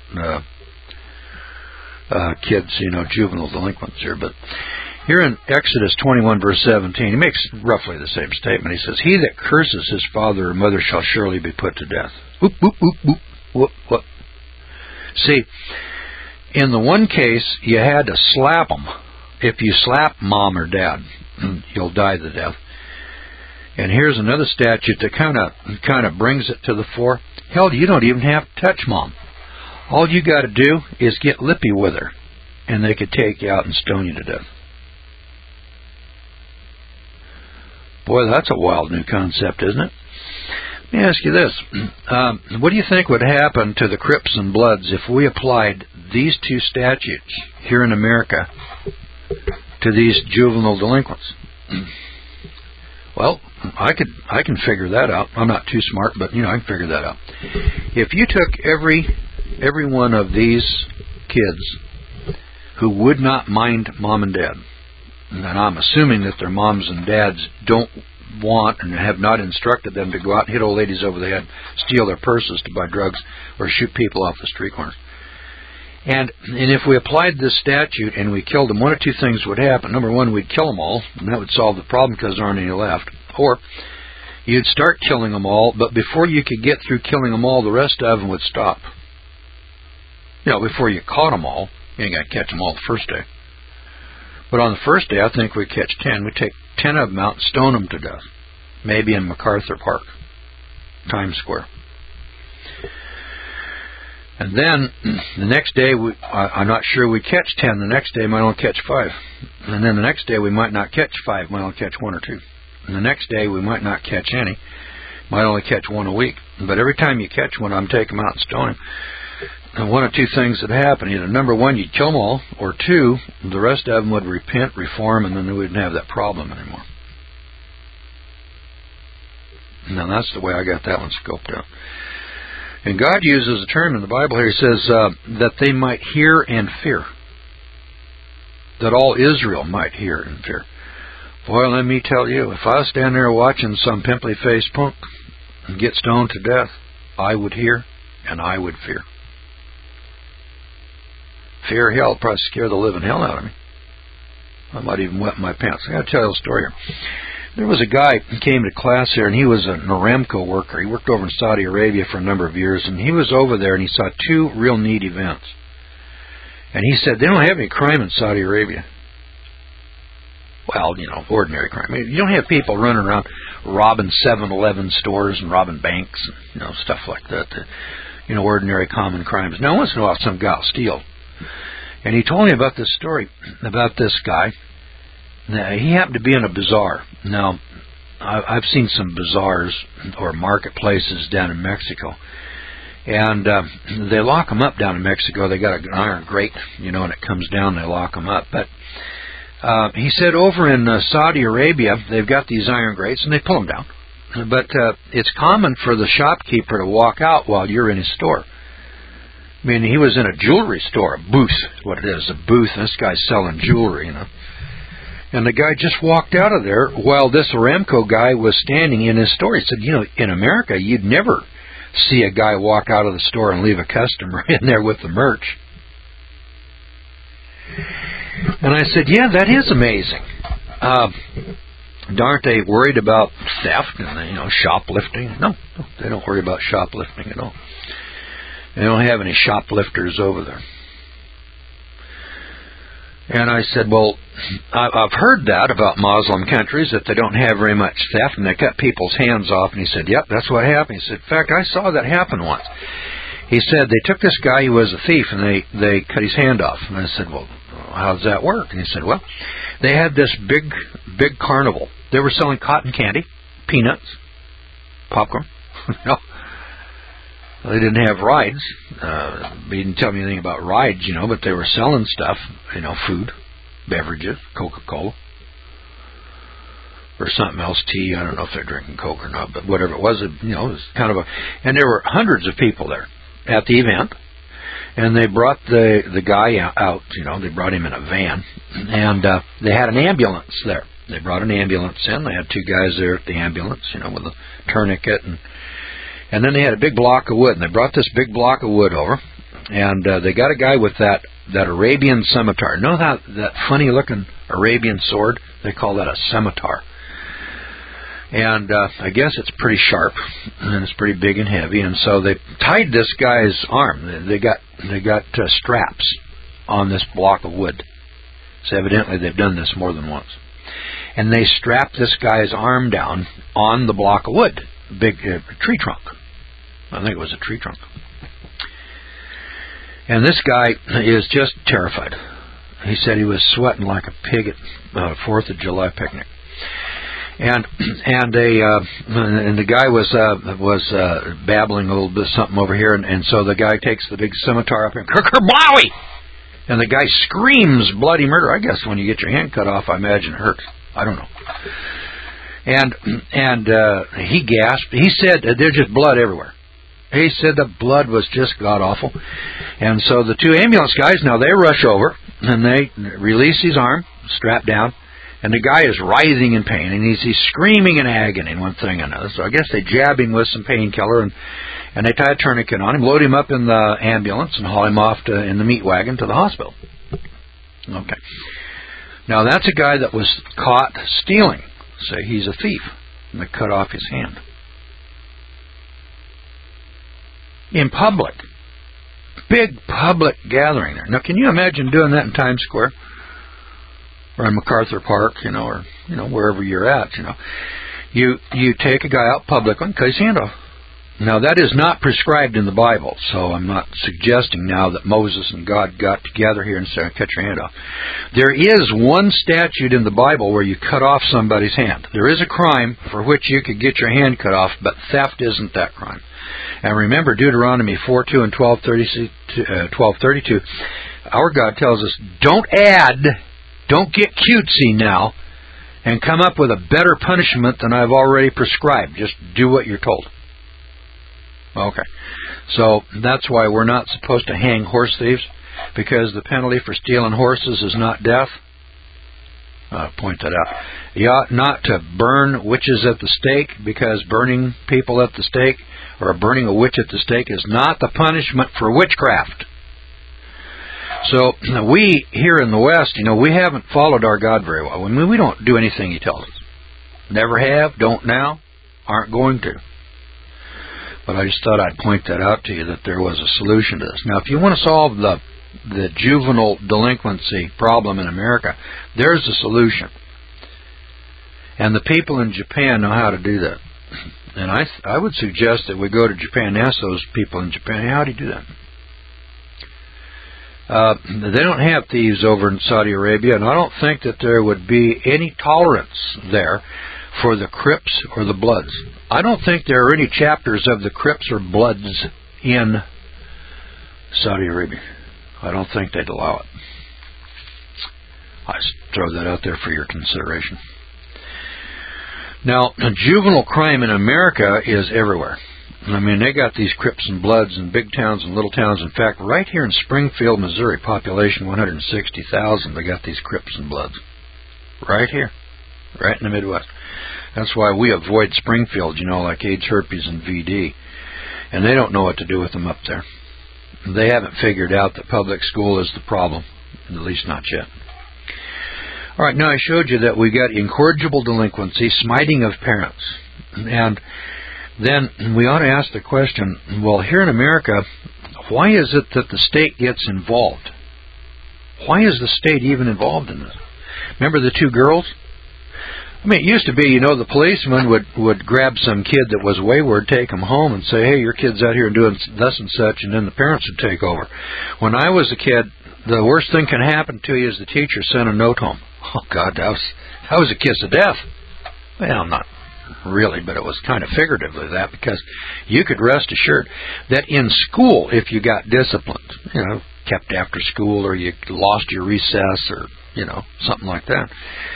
kids, juvenile delinquents here. But here in Exodus 21, verse 17, he makes roughly the same statement. He says, "He that curses his father or mother shall surely be put to death." Whoop, whoop, whoop, whoop, whoop, whoop. See, in the one case, you had to slap them. If you slap mom or dad, you'll die the death. And here's another statute that kind of brings it to the fore. Hell, you don't even have to touch mom. All you got to do is get lippy with her, and they could take you out and stone you to death. Boy, that's a wild new concept, isn't it? Let me ask you this. What do you think would happen to the Crips and Bloods if we applied these two statutes here in America to these juvenile delinquents? Well, I can figure that out. I'm not too smart, but I can figure that out. If you took every one of these kids who would not mind mom and dad, and I'm assuming that their moms and dads don't want and have not instructed them to go out and hit old ladies over the head, steal their purses to buy drugs, or shoot people off the street corners. And if we applied this statute and we killed them, one of two things would happen. Number one, we'd kill them all, and that would solve the problem because there aren't any left. Or you'd start killing them all, but before you could get through killing them all, the rest of them would stop. Before you caught them all, you ain't got to catch them all the first day. But on the first day, I think we'd catch 10. We'd take 10 of them out and stone them to death. Maybe in MacArthur Park, Times Square. And then the next day, I'm not sure we catch 10. The next day, we might only catch 5. And then the next day, we might not catch 5. We might only catch 1 or 2. And the next day, we might not catch any. Might only catch 1 a week. But every time you catch one, I'm taking them out and stone him. And one of two things would happen. Either number one, you'd kill them all, or two, the rest of them would repent, reform, and then we wouldn't have that problem anymore. Now, that's the way I got that one scoped out. And God uses a term in the Bible here. He says that they might hear and fear. That all Israel might hear and fear. Boy, let me tell you, if I was standing there watching some pimply-faced punk get stoned to death, I would hear and I would fear. Fear hell would probably scare the living hell out of me. I might even wet my pants. I got to tell you a story here. There was a guy who came to class here, and he was an Aramco worker. He worked over in Saudi Arabia for a number of years, and he was over there, and he saw 2 real neat events. And he said, they don't have any crime in Saudi Arabia. Well, ordinary crime. I mean, you don't have people running around robbing 7-Eleven stores and robbing banks and, stuff like that. Ordinary common crimes. Now, once in a while, some guy will steal. And he told me about this story, about this guy. Now, he happened to be in a bazaar. Now, I've seen some bazaars or marketplaces down in Mexico. And they lock them up down in Mexico. They got an iron grate, and it comes down, they lock them up. But he said over in Saudi Arabia, they've got these iron grates, and they pull them down. But it's common for the shopkeeper to walk out while you're in his store. I mean, he was in a jewelry store, a booth, what it is, a booth, and this guy's selling jewelry, And the guy just walked out of there while this Aramco guy was standing in his store. He said, in America, you'd never see a guy walk out of the store and leave a customer in there with the merch. And I said, yeah, that is amazing. Aren't they worried about theft and, shoplifting? No, they don't worry about shoplifting at all. They don't have any shoplifters over there. And I said, well, I've heard that about Muslim countries, that they don't have very much theft, and they cut people's hands off. And he said, yep, that's what happened. He said, in fact, I saw that happen once. He said, they took this guy who was a thief, and they cut his hand off. And I said, well, how does that work? And he said, well, they had this big carnival. They were selling cotton candy, peanuts, popcorn. They didn't have rides. He didn't tell me anything about rides, but they were selling stuff, food, beverages, Coca-Cola, or something else, tea. I don't know if they're drinking Coke or not, but whatever it was, it was kind of and there were hundreds of people there at the event, and they brought the guy out, they brought him in a van, and they had an ambulance there. They brought an ambulance in. They had 2 guys there at the ambulance, with a tourniquet, and then they had a big block of wood, and they brought this big block of wood over, and they got a guy with that Arabian scimitar. Know that funny-looking Arabian sword? They call that a scimitar. And I guess it's pretty sharp, and it's pretty big and heavy, and so they tied this guy's arm. They got straps on this block of wood. So evidently they've done this more than once. And they strapped this guy's arm down on the block of wood. Big tree trunk. I think it was a tree trunk. And this guy is just terrified. He said he was sweating like a pig at 4th of July picnic. And the guy was babbling a little bit something over here, and so the guy takes the big scimitar up and Kerblowie! And the guy screams bloody murder. I guess when you get your hand cut off, I imagine it hurts. I don't know. And he gasped. He said there's just blood everywhere. He said the blood was just god-awful. And so the two ambulance guys, now they rush over, and they release his arm, strapped down, and the guy is writhing in pain, and he's screaming in agony and one thing and another. So I guess they jab him with some painkiller, and they tie a tourniquet on him, load him up in the ambulance, and haul him off in the meat wagon to the hospital. Okay. Now that's a guy that was caught stealing. Say he's a thief, and they cut off his hand. In public. Big public gathering there. Now, can you imagine doing that in Times Square? Or in MacArthur Park, or, wherever you're at, You take a guy out public and cut his hand off. Now, that is not prescribed in the Bible, so I'm not suggesting now that Moses and God got together here and said, cut your hand off. There is one statute in the Bible where you cut off somebody's hand. There is a crime for which you could get your hand cut off, but theft isn't that crime. And remember Deuteronomy 4:2 and 12:32. Our God tells us, don't get cutesy now and come up with a better punishment than I've already prescribed. Just do what you're told. Okay. So that's why we're not supposed to hang horse thieves, because the penalty for stealing horses is not death. I'll point that out. You ought not to burn witches at the stake, because burning people at the stake or burning a witch at the stake is not the punishment for witchcraft. So we here in the West, we haven't followed our God very well. I mean, we don't do anything He tells us. Never have, don't now, aren't going to. But I just thought I'd point that out to you, that there was a solution to this. Now, if you want to solve the juvenile delinquency problem in America, there's a solution. And the people in Japan know how to do that. And I would suggest that we go to Japan and ask those people in Japan, hey, how do you do that? They don't have thieves over in Saudi Arabia, and I don't think that there would be any tolerance there for the Crips or the Bloods. I don't think there are any chapters of the Crips or Bloods in Saudi Arabia. I don't think they'd allow it. I just throw that out there for your consideration. Now, juvenile crime in America is everywhere. I mean, they got these Crips and Bloods in big towns and little towns. In fact, right here in Springfield, Missouri, population 160,000, they got these Crips and Bloods. Right here. Right in the Midwest. That's why we avoid Springfield, like AIDS, herpes, and VD. And they don't know what to do with them up there. They haven't figured out that public school is the problem. At least not yet. All right, now I showed you that we got incorrigible delinquency, smiting of parents. And then we ought to ask the question, well, here in America, why is it that the state gets involved? Why is the state even involved in this? Remember the two girls? I mean, it used to be, the policeman would grab some kid that was wayward, take him home, and say, hey, your kid's out here doing thus and such, and then the parents would take over. When I was a kid, the worst thing can happen to you is the teacher sent a note home. Oh, God, that was a kiss of death. Well, not really, but it was kind of figuratively that, because you could rest assured that in school, if you got disciplined, kept after school, or you lost your recess, or, something like that,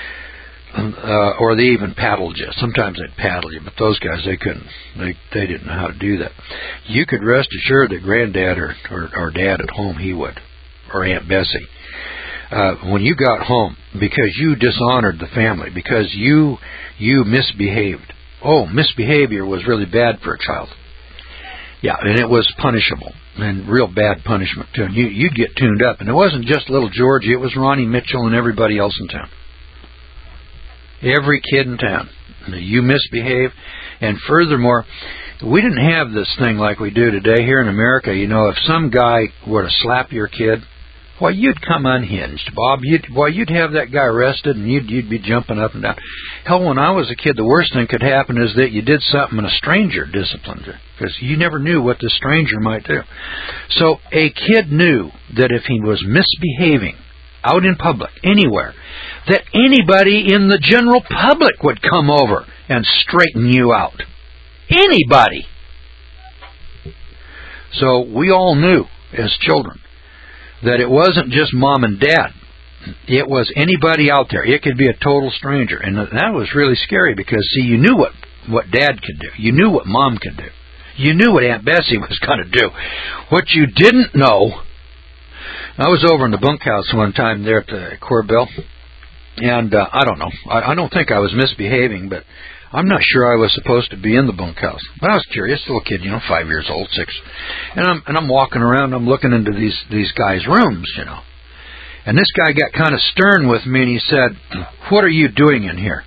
or they even paddled you. Sometimes they'd paddle you, but those guys, they couldn't. They didn't know how to do that. You could rest assured that Granddad or Dad at home, he would, or Aunt Bessie, when you got home, because you dishonored the family, because you misbehaved. Oh, misbehavior was really bad for a child. Yeah, and it was punishable, and real bad punishment too. And you'd get tuned up, and it wasn't just little Georgie; it was Ronnie Mitchell and everybody else in town. Every kid in town. You misbehave, and furthermore, we didn't have this thing like we do today here in America. If some guy were to slap your kid, why, you'd come unhinged, Bob. You'd have that guy arrested, and you'd be jumping up and down. Hell, when I was a kid, the worst thing could happen is that you did something and a stranger disciplined you, because you never knew what the stranger might do. So a kid knew that if he was misbehaving out in public, anywhere, that anybody in the general public would come over and straighten you out. Anybody. So we all knew as children that it wasn't just mom and dad. It was anybody out there. It could be a total stranger. And that was really scary because, see, you knew what Dad could do. You knew what Mom could do. You knew what Aunt Bessie was going to do. What you didn't know, I was over in the bunkhouse one time there at the Corbell, and I don't know. I don't think I was misbehaving, but I'm not sure I was supposed to be in the bunkhouse. But I was curious, little kid, 5 years old, 6. And I'm walking around, I'm looking into these guys' rooms, And this guy got kind of stern with me, and he said, "What are you doing in here?"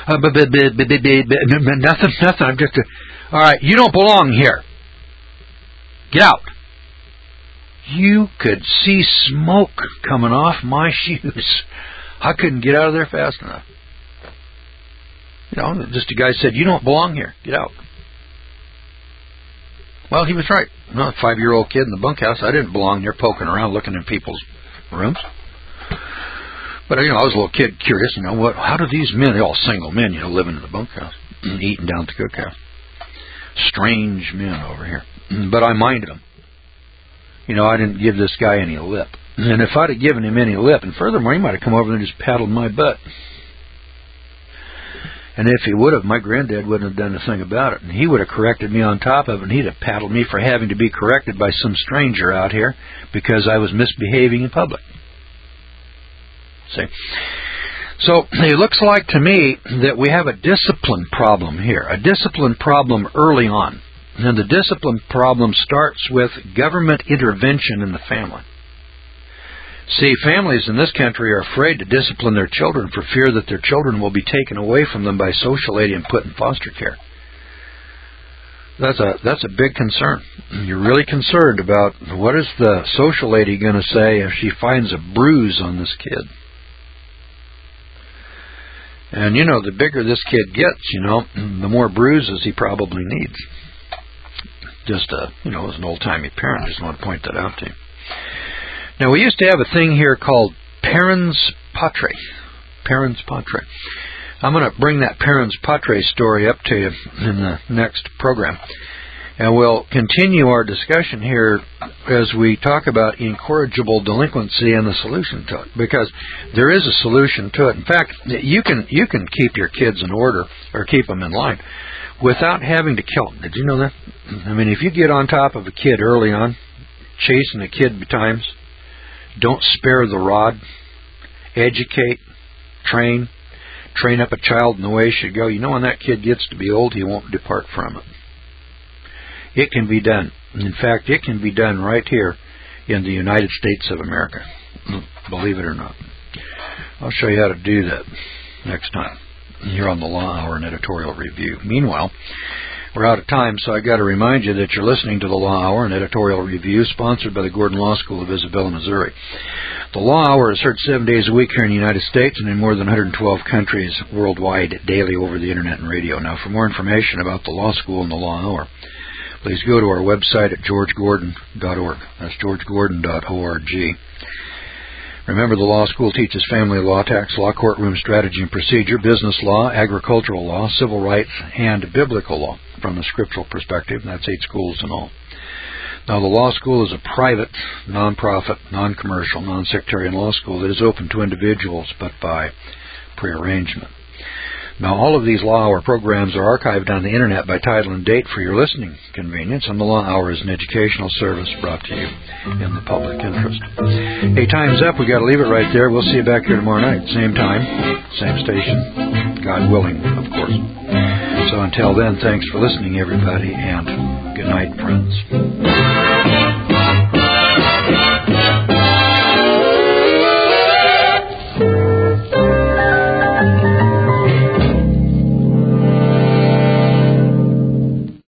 Nothing. I'm just all right, you don't belong here. Get out. You could see smoke coming off my shoes. I couldn't get out of there fast enough. Just a guy said, "You don't belong here. Get out." Well, he was right. I'm a 5-year-old kid in the bunkhouse. I didn't belong there poking around looking in people's rooms. But, I was a little kid curious, how do these men, they're all single men, living in the bunkhouse and eating down at the cookhouse. Strange men over here. But I minded them. I didn't give this guy any lip. And if I'd have given him any lip, and furthermore, he might have come over and just paddled my butt. And if he would have, my granddad wouldn't have done a thing about it. And he would have corrected me on top of it, and he'd have paddled me for having to be corrected by some stranger out here because I was misbehaving in public. See? So it looks like to me that we have a discipline problem here, a discipline problem early on. And the discipline problem starts with government intervention in the family. See, families in this country are afraid to discipline their children for fear that their children will be taken away from them by social aid and put in foster care. That's a big concern. You're really concerned about what is the social lady going to say if she finds a bruise on this kid. And, the bigger this kid gets, the more bruises he probably needs. Just, as an old-timey parent, I just want to point that out to you. Now, we used to have a thing here called Parens Patre. Parens Patre. I'm going to bring that Parens Patre story up to you in the next program. And we'll continue our discussion here as we talk about incorrigible delinquency and the solution to it. Because there is a solution to it. In fact, you can keep your kids in order or keep them in line without having to kill them. Did you know that? I mean, if you get on top of a kid early on, chasing a kid betimes, don't spare the rod, educate, train up a child in the way he should go. When that kid gets to be old, he won't depart from it. It can be done. In fact, it can be done right here in the United States of America. Believe it or not. I'll show you how to do that next time here on the Law Hour and Editorial Review. Meanwhile, we're out of time, so I got to remind you that you're listening to the Law Hour and Editorial Review, sponsored by the Gordon Law School of Isabella, Missouri. The Law Hour is heard 7 days a week here in the United States and in more than 112 countries worldwide daily over the Internet and radio. Now, for more information about the Law School and the Law Hour, please go to our website at georgegordon.org. That's georgegordon.org. Remember, the law school teaches family law, tax law, courtroom strategy and procedure, business law, agricultural law, civil rights, and biblical law from the scriptural perspective. That's 8 schools in all. Now, the law school is a private, non-profit, non-commercial, non-sectarian law school that is open to individuals, but by prearrangement. Now, all of these Law Hour programs are archived on the Internet by title and date for your listening convenience, and the Law Hour is an educational service brought to you in the public interest. Hey, time's up. We got to leave it right there. We'll see you back here tomorrow night. Same time, same station, God willing, of course. So until then, thanks for listening, everybody, and good night, friends.